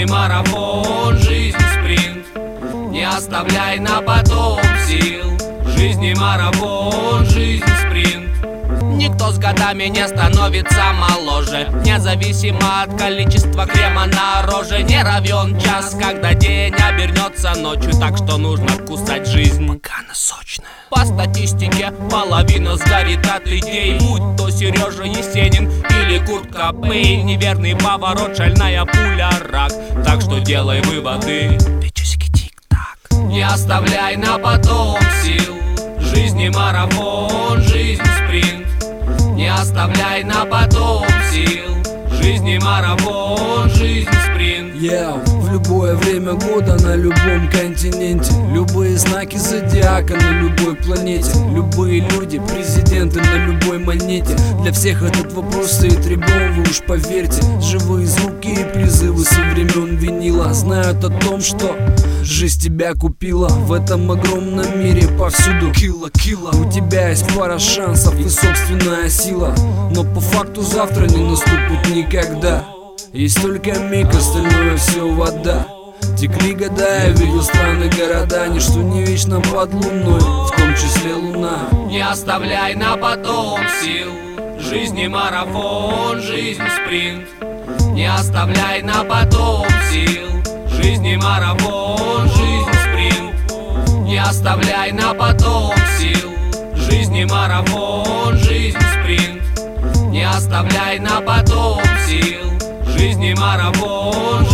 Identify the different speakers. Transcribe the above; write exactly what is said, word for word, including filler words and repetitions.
Speaker 1: марафон, жизнь спринт. Не оставляй на потом сил. Жизни марафон, жизнь спринт. Никто с годами не становится моложе, независимо от количества крема на роже. Не равен час, когда день обернется ночью, так что нужно кусать жизнь, пока она сочная. По статистике половина сгорит от идей, будь то Сережа Есенин или Курт Кобейн. Неверный поворот, шальная пуля, рак. Так что делай выводы, часики тик-так. Не оставляй на потом сил. Жизни марафон, жизнь спринт. Не оставляй на потом сил. Жизни марафон, жизнь спринт.
Speaker 2: Yeah, в любое время года, на любом континенте, любые знаки зодиака на любой планете, любые люди, президенты на любой монете. Для всех этот вопрос стоит ребром, вы уж поверьте. Живые звуки и призывы со времен винила знают о том, что жизнь тебя купила. В этом огромном мире повсюду кило-кило. У тебя есть пара шансов и собственная сила, но по факту завтра не наступит никогда. Есть только миг, остальное все вода. Текли года, я видел страны, города. Ничто не вечно под луной, в том числе луна.
Speaker 1: Не оставляй на потом сил. Жизни марафон, жизнь спринт. Не оставляй на потом сил. Жизни марафон, жизнь спринт. Не оставляй на потом сил. Жизни марафон, жизнь спринт. Не оставляй на потом сил. Жизни марафон,